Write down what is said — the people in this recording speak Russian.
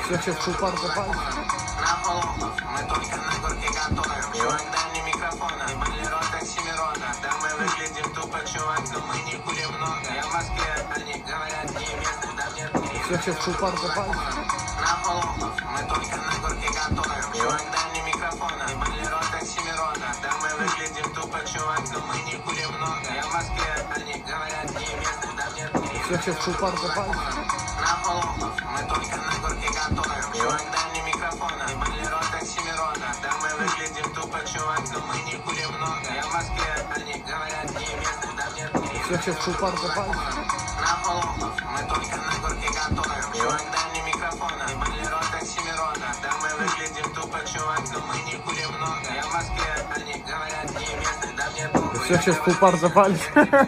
Всех сейчас пупар запали. На полу мы только на горке готовим. Чувак, дай мне микрофон, и болеро Оксимирона. Да мы выглядим тупо, чувак, но мы не курим много. Я в Москве, они говорят, не местные, да нет. Всех сейчас пупар запали. На полу мы только на горке готовим. Чувак, дай мне микрофон, и болеро Оксимирона. Да мы выглядим тупо, чувак, но мы не курим много. Я в Москве, они говорят, не местные, да нет. Всех сейчас пупар запали. На полу мы только на горке готовим. Чувак, дай мне микрофон, и болеро Оксимирона. Да мы выглядим тупо, чувак, но мы не курим много. Я в Москве, они говорят, не местные, да нет. Всех сейчас пупар запали. На полу мы только на горке готовим. Чувак, дай мне микрофон, и болеро Оксимирона. Да мы выглядим тупо, чувак, но мы не курим много. Я в Москве, они говорят, не местные, да нет. Всех сейчас пупар запали.